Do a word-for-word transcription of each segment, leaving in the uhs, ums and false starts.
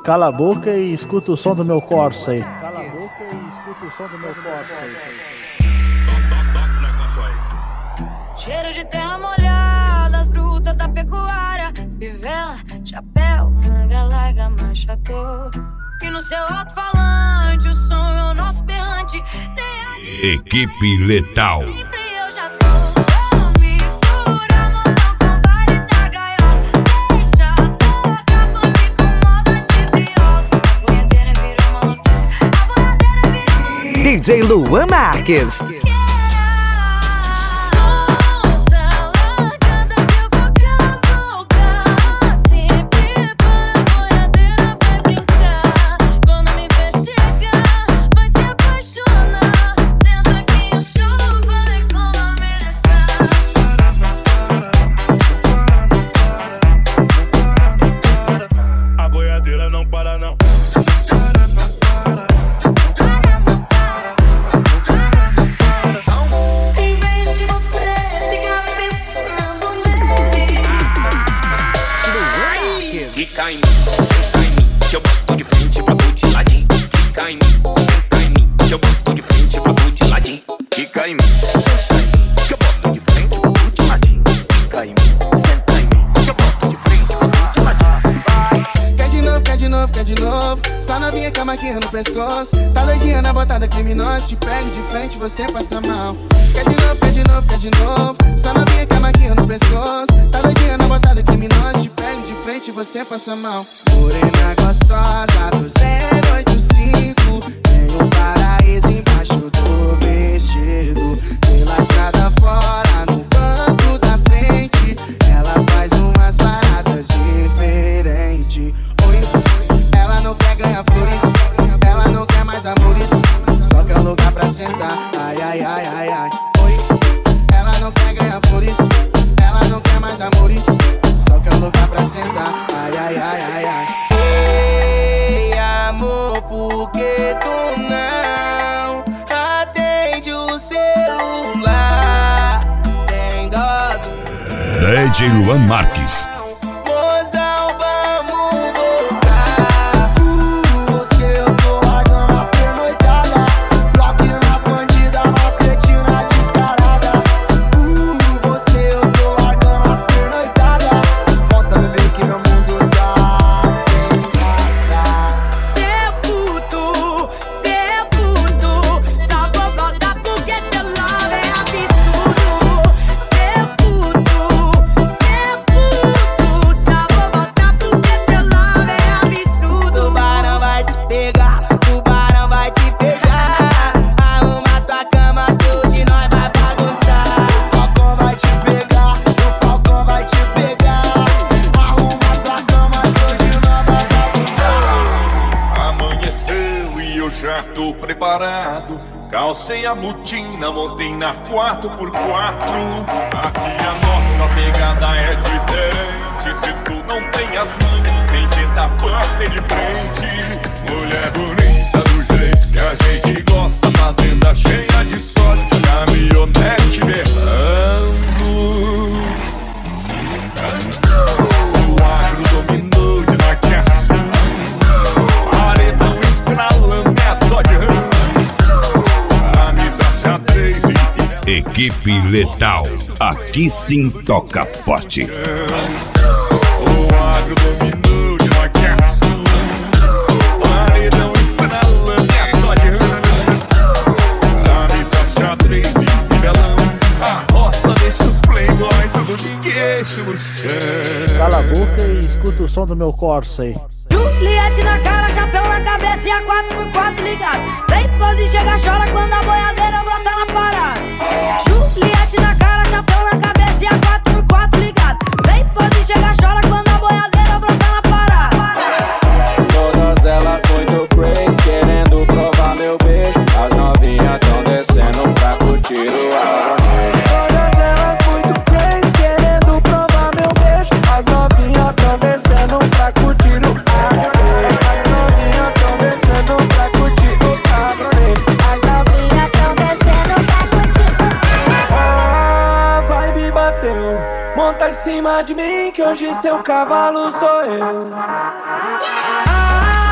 Cala a boca e escuta o som do meu Corsa aí. Cala a boca e escuta o som do meu Corsa aí. Cheiro de terra molhada, as brutas da pecuária, pivela, chapéu, manga larga, machador. E no seu alto-falante o som é o nosso berrante. Equipe Letal. Eu já tô. Mistura modão com baile da gaiola. Deixa tocar funk com moda de viola. A boiadeira virou maloqueira. A boiadeira virou D J Luan Marques. Tá doidinha na botada criminosa, te pego de frente, você passa mal. Quer de novo, quer de novo, quer de novo. Só novinha com a maquinha no pescoço. Tá doidinha na botada criminosa, te pego de frente, você passa mal. Morena gostosa do zero oito cinco, tem um paraíso embaixo do vestido. Pela estrada fora, no canto da frente, ela faz umas paradas diferentes. Oi, ela não quer ganhar flores, ela não quer mais amores, só quer um lugar pra sentar. Ai, ai, ai, ai, ai. Oi, ela não quer ganhar flores, ela não quer mais amores, só quer um lugar pra sentar. Ai, ai, ai, ai, ai. Ei, amor, por que tu não atende o celular? Tem dó do D J Luan Marques. Preparado, calcei a botina, montei na quatro por quatro. Aqui a nossa pegada é diferente. Se tu não tem as manhas, nem tenta bater de frente. Mulher bonita do jeito que a gente gosta, fazenda cheia de sorte, caminhonete berrando. O agro dominou de marcação, paredão estralando. Equipe Letal. Aqui sim toca forte. O agro dominou de marcação, paredão estralando. Camisa xadrez e fivelão, a roça deixa os playboy tudo de queixo no chão. Cala a boca e escuta o som do meu Corsa aí. Juliette na cara, chapéu na cabeça e a quatro por quatro ligado. Play pose, chega, chora quando a boiadeira brota na parada. Juliette na cara, chapéu na cabeça e a quatro por quatro ligado. Play pose, chega, chora quando a boiadeira brota na parada. Todas elas muito crazy, querendo provar meu beijo. As novinhas tão descendo pra curtir o ar. Todas elas muito crazy, querendo provar meu beijo. As novinhas tão descendo pra curtir o ar. Monta em cima de mim que hoje seu cavalo sou eu. Ah,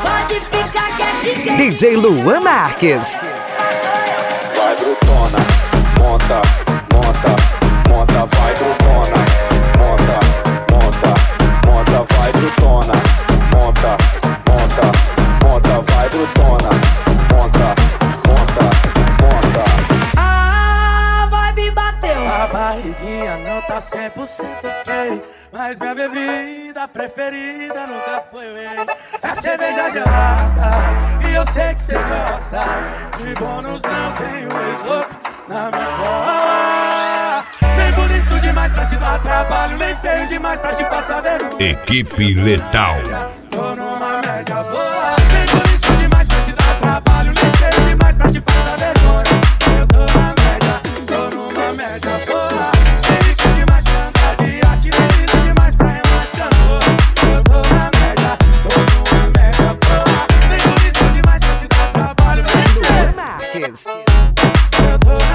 Pode ficar quietinho. D J Luan Marques. Vai brutona, monta, monta, monta, vai brutona, monta, monta, monta, vai brutona, monta, monta, monta, vai brutona, monta, monta, monta. A vibe bateu. A barriguinha não tá cem por cento ok, mas minha bebida preferida nunca foi whey. É cerveja gelada e eu sei que cê gosta. De bônus não tenho ex-louco na minha cola. Nem bonito demais pra te dar trabalho, nem feio demais pra te passar vergonha. Equipe Letal. Tô numa média boa. Nem bonito demais pra te dar trabalho, nem feio demais pra te passar vergonha. Eu tô na média, tô numa média boa. Nem rico demais pra andar de arte, nem lindo demais pra remar de cantor. Eu tô na média, tô numa média boa. Nem bonito demais pra te dar trabalho, nem feio. Marques. Eu tô na